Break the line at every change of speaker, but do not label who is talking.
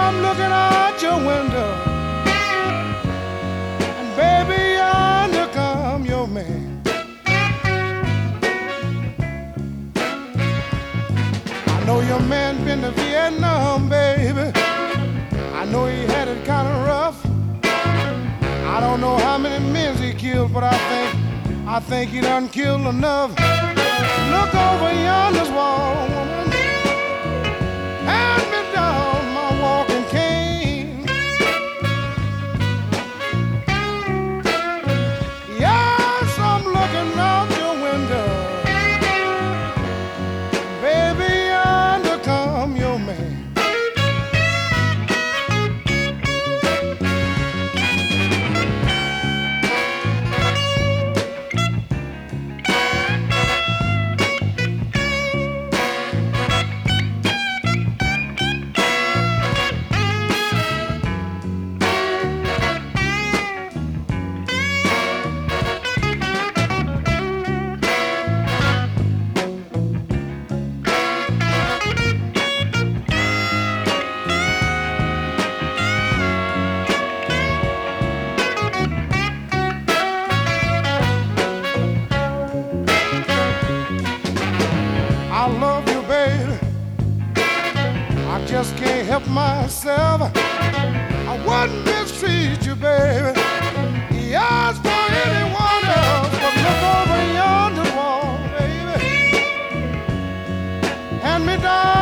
I'm looking out your window, and baby, yonder come your man. I know your man been to Vietnam, baby. I know he had it kind of rough. I don't know how many men he killed, but I think he done killed enough. Look over yonder's wall, woman. Hand me down my walking cane. Yes, I'm looking out your window. Baby, yonder come your man. I love you, baby. I just can't help myself. I wouldn't mistreat you, baby. Yes, for anyone else. But look over yonder wall, baby. Hand me down